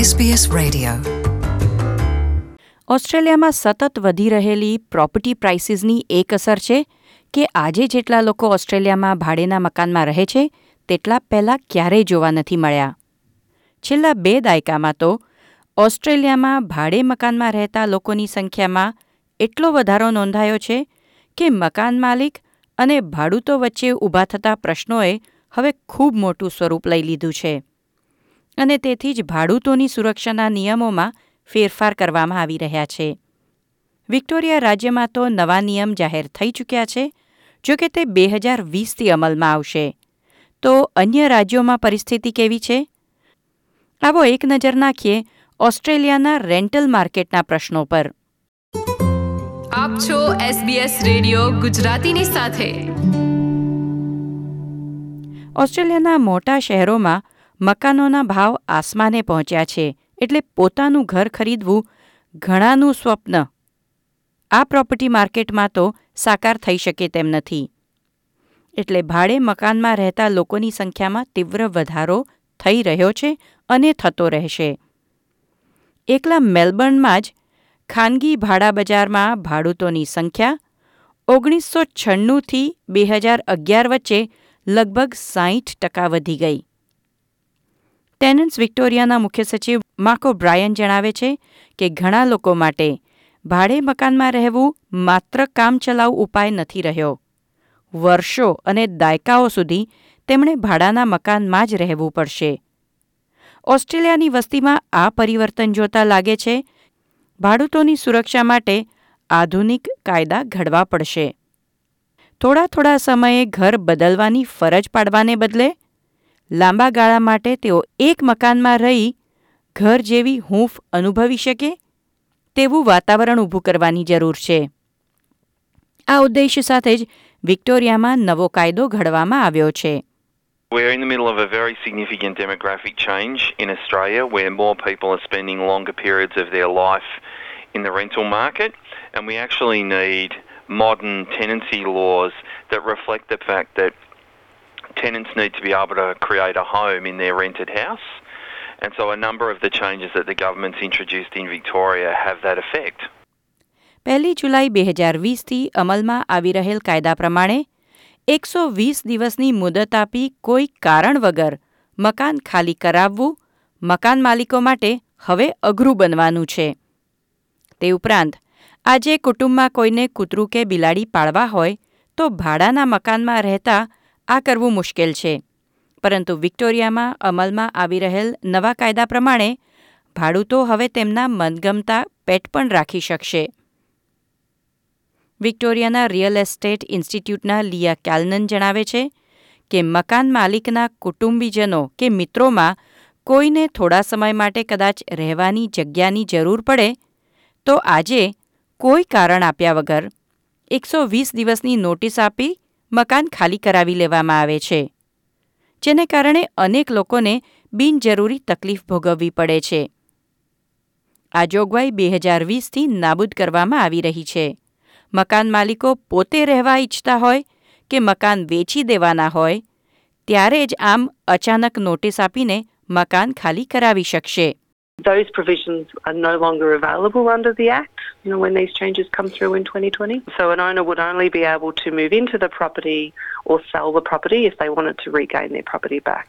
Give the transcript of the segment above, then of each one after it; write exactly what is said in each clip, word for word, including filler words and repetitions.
S B S radio. ઓસ્ટ્રેલિયામાં સતત વધી રહેલી પ્રોપર્ટી પ્રાઇસીસની એક અસર છે કે આજે જેટલા લોકો ઓસ્ટ્રેલિયામાં ભાડેના મકાનમાં રહે છે તેટલા પહેલાં ક્યારેય જોવા નથી મળ્યા. છેલ્લા બે દાયકામાં તો ઓસ્ટ્રેલિયામાં ભાડે મકાનમાં રહેતા લોકોની સંખ્યામાં એટલો વધારો નોંધાયો છે કે મકાન માલિક અને ભાડૂતો વચ્ચે ઊભા થતા પ્રશ્નોએ હવે ખૂબ મોટું સ્વરૂપ લઈ લીધું છે અને તેથી જ ભાડૂતોની સુરક્ષાના નિયમોમાં ફેરફાર કરવામાં આવી રહ્યા છે. વિક્ટોરિયા રાજ્યમાં તો નવા નિયમ જાહેર થઈ ચૂક્યા છે, જો કે તે બે હજાર વીસથી અમલમાં આવશે. તો અન્ય રાજ્યોમાં પરિસ્થિતિ કેવી છે? આવો એક નજર નાખીએ ઓસ્ટ્રેલિયાના રેન્ટલ માર્કેટના પ્રશ્નો પર. આપ છો એસ બી એસ રેડિયો ગુજરાતીની સાથે. ઓસ્ટ્રેલિયાના મોટા શહેરોમાં મકાનોના ભાવ આસમાને પહોંચ્યા છે, એટલે પોતાનું ઘર ખરીદવું ઘણાનું સ્વપ્ન આ પ્રોપર્ટી માર્કેટમાં તો સાકાર થઈ શકે તેમ નથી. એટલે ભાડે મકાનમાં રહેતા લોકોની સંખ્યામાં તીવ્ર વધારો થઈ રહ્યો છે અને થતો રહેશે. એકલા મેલબર્નમાં જ ખાનગી ભાડા બજારમાં ભાડૂતોની સંખ્યા ઓગણીસો છન્નુંથી બે હજાર અગિયાર વચ્ચે લગભગ સાઠ ટકા વધી ગઈ. ટેનન્ટ્સ વિક્ટોરિયાના મુખ્ય સચિવ માર્ક ઓબ્રાયન જણાવે છે કે ઘણા લોકો માટે ભાડે મકાનમાં રહેવું માત્ર કામચલાઉ ઉપાય નથી રહ્યો. વર્ષો અને દાયકાઓ સુધી તેમણે ભાડાના મકાનમાં જ રહેવું પડશે. ઓસ્ટ્રેલિયાની વસ્તીમાં આ પરિવર્તન જોતા લાગે છે ભાડૂતોની સુરક્ષા માટે આધુનિક કાયદા ઘડવા પડશે. થોડા થોડા સમયે ઘર બદલવાની ફરજ પાડવાને બદલે લાંબા ગાળા માટે તેઓ એક મકાનમાં રહી ઘર જેવી હૂંફ અનુભવી શકે તેવું વાતાવરણ ઊભું કરવાની જરૂર છે. આ ઉદ્દેશ્ય સાથે જ વિક્ટોરિયામાં નવો કાયદો ઘડવામાં આવ્યો છે. We're in the middle of a very significant demographic change in Australia where more people are spending longer periods of their life in the rental market, and we actually need modern tenancy laws that reflect the fact that tenants need to be able to create a home in their rented house. And so a number of the changes that the government's introduced in Victoria have that effect. પહેલી જુલાઈ બે હજાર વીસથી અમલમાં આવી રહેલ કાયદા પ્રમાણે એકસો વીસ દિવસની મુદત આપી કોઈ કારણ વગર મકાન ખાલી કરાવવું મકાન માલિકો માટે હવે અઘરું બનવાનું છે. તે ઉપરાંત આજે કુટુંબમાં કોઈને કૂતરું કે બિલાડી પાળવા હોય તો ભાડાના મકાનમાં રહેતા આ કરવું મુશ્કેલ છે. પરંતુ વિક્ટોરિયામાં અમલમાં આવી રહેલ નવા કાયદા પ્રમાણે ભાડૂતો હવે તેમના મનગમતા પેટ પણ રાખી શકશે. વિક્ટોરિયાના રિયલ એસ્ટેટ ઇન્સ્ટિટ્યૂટના લિયા કેલ્નન જણાવે છે કે મકાન માલિકના કુટુંબીજનો કે મિત્રોમાં કોઈને થોડા સમય માટે કદાચ રહેવાની જગ્યાની જરૂર પડે તો આજે કોઈ કારણ આપ્યા વગર એકસો વીસ દિવસની નોટિસ આપી મકાન ખાલી કરાવી લેવામાં આવે છે, જેને કારણે અનેક લોકોને બિનજરૂરી તકલીફ ભોગવવી પડે છે. આ જોગવાઈ બે હજાર વીસથી નાબૂદ કરવામાં આવી રહી છે. મકાન માલિકો પોતે રહેવા ઈચ્છતા હોય કે મકાન વેચી દેવાના હોય ત્યારે જ આમ અચાનક નોટિસ આપીને મકાન ખાલી કરાવી શકશે. Those provisions are no longer available under the Act, you know, when these changes come through in twenty twenty. So an owner would only be able to move into the property or sell the property if they wanted to regain their property back.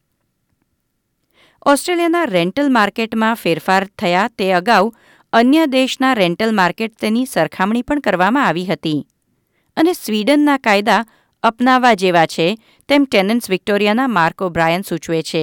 ઓસ્ટ્રેલિયાના rental માર્કેટમાં ફેરફાર થયા તે અગાઉ અન્ય દેશના rental market તેની સરખામણી પણ કરવામાં આવી હતી અને સ્વીડનના કાયદા અપનાવવા જેવા છે તેમ ટેનન્ટ્સ વિક્ટોરિયાના માર્ક ઓબ્રાયન સૂચવે છે.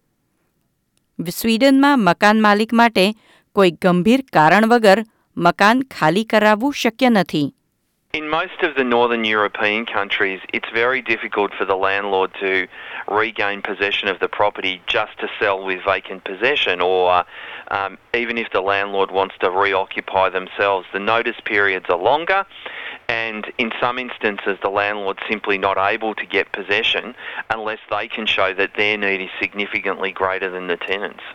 સ્વીડનમાં મકાન માલિક માટે કોઈ ગંભીર કારણ વગર મકાન ખાલી કરાવવું શક્ય નથી. In most of the northern European countries, it's very difficult for the landlord to regain possession of the property just to sell with vacant possession, or um, even if the landlord wants to reoccupy themselves, the notice periods are longer, and in some instances the landlord's simply not able to get possession unless they can show that their need is significantly greater than the tenant's.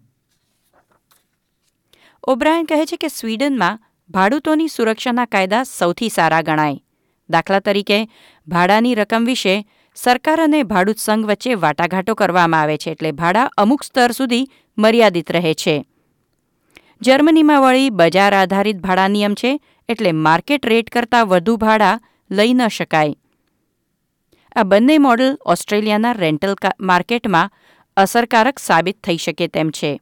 O'Brien કહે છે કે સ્વીડનમાં ભાડૂતોની સુરક્ષાના કાયદા સૌથી સારા ગણાય. દાખલા તરીકે ભાડાની રકમ વિશે સરકાર અને ભાડૂત સંઘ વચ્ચે વાટાઘાટો કરવામાં આવે છે, એટલે ભાડા અમુક સ્તર સુધી મર્યાદિત રહે છે. જર્મનીમાં વળી બજાર આધારિત ભાડા નિયમ છે, એટલે માર્કેટ રેટ કરતાં વધુ ભાડા લઈ ન શકાય. આ બંને મોડલ ઓસ્ટ્રેલિયાના રેન્ટલ માર્કેટમાં અસરકારક સાબિત થઈ શકે તેમ છે.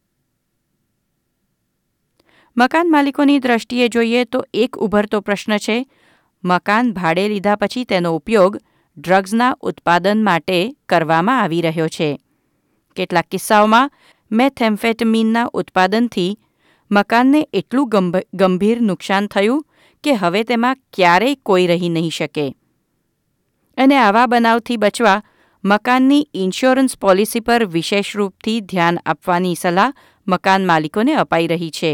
મકાન માલિકોની દ્રષ્ટિએ જોઈએ તો એક ઉભરતો પ્રશ્ન છે, મકાન ભાડે લીધા પછી તેનો ઉપયોગ ડ્રગ્સના ઉત્પાદન માટે કરવામાં આવી રહ્યો છે. કેટલાક કિસ્સાઓમાં મેથેમ્ફેટામીનના ઉત્પાદનથી મકાનને એટલું ગંભીર નુકસાન થયું કે હવે તેમાં ક્યારેય કોઈ રહી નહીં શકે. અને આવા બનાવથી બચવા મકાનની ઇન્સ્યોરન્સ પોલિસી પર વિશેષ રૂપથી ધ્યાન આપવાની સલાહ મકાન માલિકોને અપાઈ રહી છે.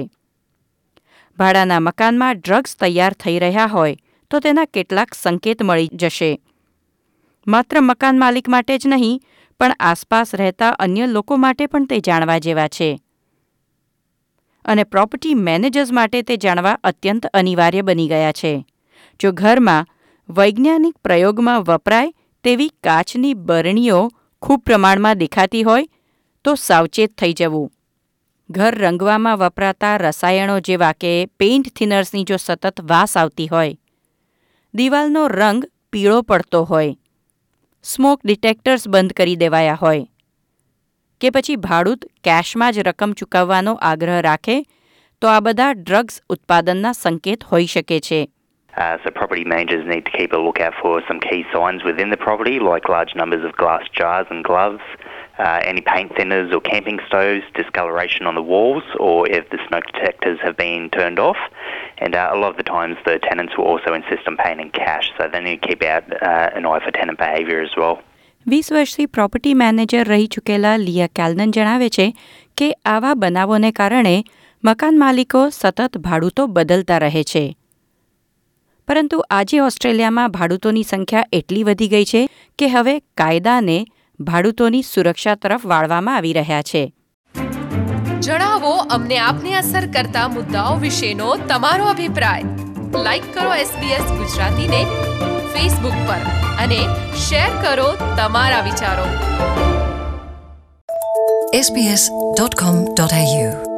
ભાડાના મકાનમાં ડ્રગ્સ તૈયાર થઈ રહ્યા હોય તો તેના કેટલાક સંકેત મળી જશે. માત્ર મકાન માલિક માટે જ નહીં, પણ આસપાસ રહેતા અન્ય લોકો માટે પણ તે જાણવા જેવા છે. અને પ્રોપર્ટી મેનેજર્સ માટે તે જાણવા અત્યંત અનિવાર્ય બની ગયા છે. જો ઘરમાં વૈજ્ઞાનિક પ્રયોગમાં વપરાય તેવી કાચની બરણીઓ ખૂબ પ્રમાણમાં દેખાતી હોય તો સાવચેત થઈ જવું. ઘર રંગવામાં વપરાતા રસાયણો જેવા કે પેઇન્ટ થિનર્સની જો સતત વાસ આવતી હોય, દિવાલનો રંગ પીળો પડતો હોય, સ્મોક ડિટેક્ટર્સ બંધ કરી દેવાયા હોય કે પછી ભાડૂત કેશમાં જ રકમ ચૂકવવાનો આગ્રહ રાખે તો આ બધા ડ્રગ્સ ઉત્પાદનના સંકેત હોઈ શકે છે. Uh, so property managers need to keep a lookout for some key signs within the property, like large numbers of glass jars and gloves, uh, any paint thinners or camping stoves, discoloration on the walls, or if the smoke detectors have been turned off. And uh, a lot of the times the tenants will also insist on paying in cash, so they need to keep out uh, an eye for tenant behaviour as well. વીસ વર્ષથી property manager રહી ચૂકેલા લિયા કેલ્નન જણાવે છે કે આવા બનાવોને કારણે મકાન માલિકો સતત ભાડૂતો બદલતા રહે છે. પરંતુ આજે ઓસ્ટ્રેલિયામાં ભાડૂતોની સંખ્યા એટલી વધી ગઈ છે કે હવે કાયદાને ભાડૂતોની સુરક્ષા તરફ વાળવામાં આવી રહ્યા છે. જણાવો અમને આપને અસર કરતા મુદ્દાઓ વિશેનો તમારો અભિપ્રાય. લાઈક કરો એસબીએસ ગુજરાતીને ફેસબુક પર અને શેર કરો તમારા વિચારો. S B S dot com dot A you